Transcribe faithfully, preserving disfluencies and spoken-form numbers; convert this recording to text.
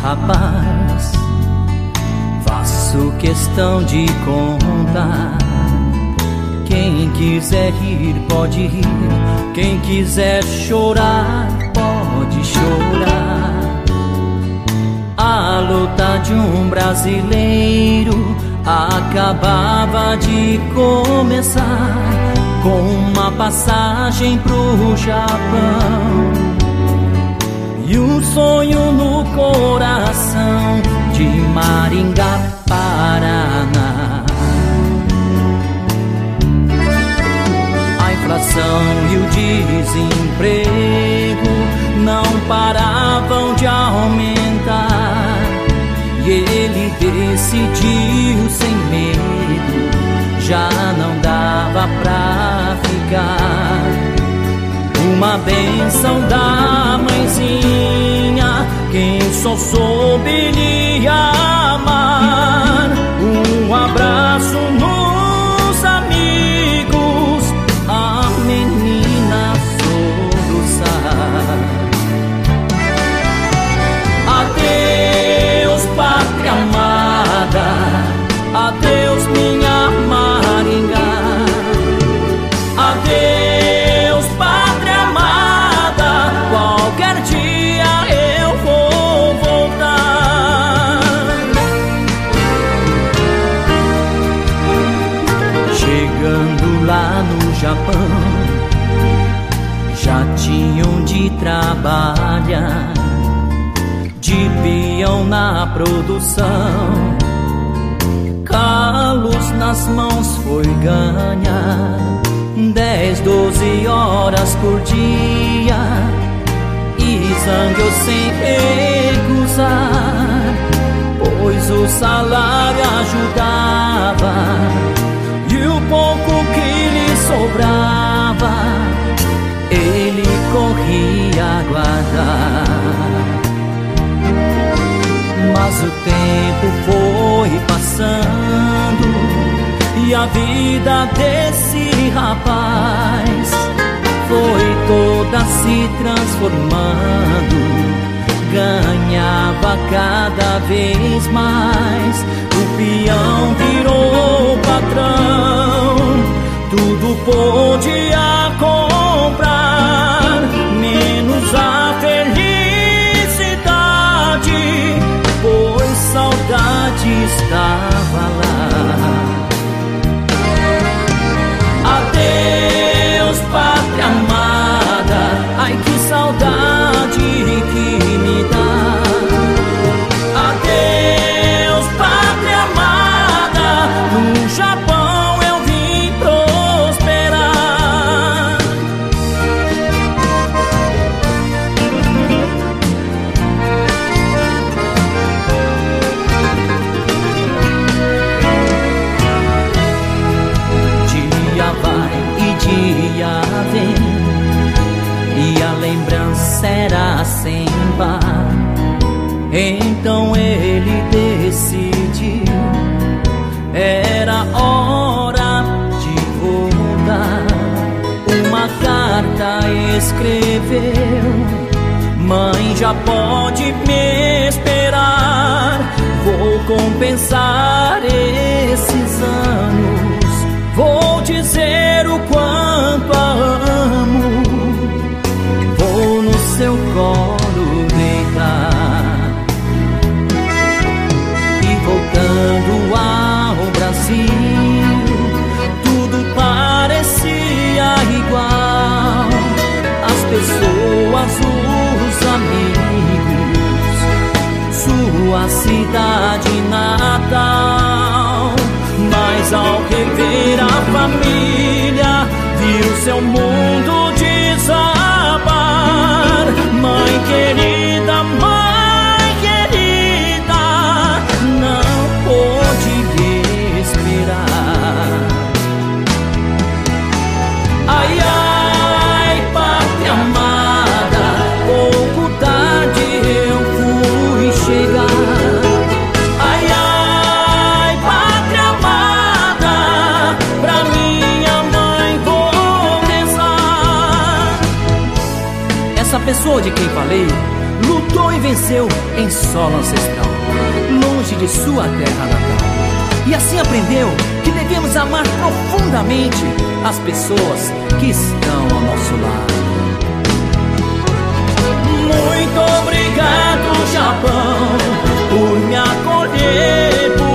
rapaz, faço questão de contar. Quem quiser rir pode rir, quem quiser chorar pode chorar. A luta de um brasileiro acabava de começar, com uma passagem pro Japão e um sonho no coração de Maringá, Paraná. A inflação e o desemprego não paravam de aumentar, e ele decidiu sem medo, já não dava pra ficar. Uma bênção da mãezinha, quem só soube lhe amar. Um abraço nos amigos, a menina soluçar. Adeus, pátria amada, adeus, minha Maringá. Adeus, pátria amada, qualquer dia eu vou voltar. Chegando lá no Japão, já tinham de trabalhar de peão na produção. Calos nas mãos foi ganhar dez, doze horas por dia, e zangou sem recusar, pois o salário ajudava e o pouco que lhe sobrava ele corria a guardar. Mas o tempo foi passando e a vida desse rapaz foi toda se transformando. Ganhava cada vez mais, o peão virou patrão, tudo podia comprar, menos a felicidade, pois saudade estava lá. Adeus, pátria amada, ai que saudade que me dá. Adeus, pátria amada, no Japão eu vim prosperar. Dia vai e dia vem, e a lembrança era sem par. Então ele decidiu, era hora de voltar. Uma carta escreveu: mãe, já pode me esperar, vou compensar esses anos, vou dizer o quanto a amo, vou no seu colo deitar. E voltando ao Brasil, tudo parecia igual, as pessoas, os amigos, sua cidade natal. Mas ao rever a família, viu seu mundo desabar. Mãe querida, mãe querida, não pôde esperar. Ai, ai, pátria amada, pouco tarde eu fui chegar. Ai, ai, pátria amada, pra minha mãe vou rezar. Essa pessoa de quem falei lutou e venceu em solo ancestral, longe de sua terra natal. E assim aprendeu que devemos amar profundamente as pessoas que estão ao nosso lado. Muito obrigado, Japão, por me acolher.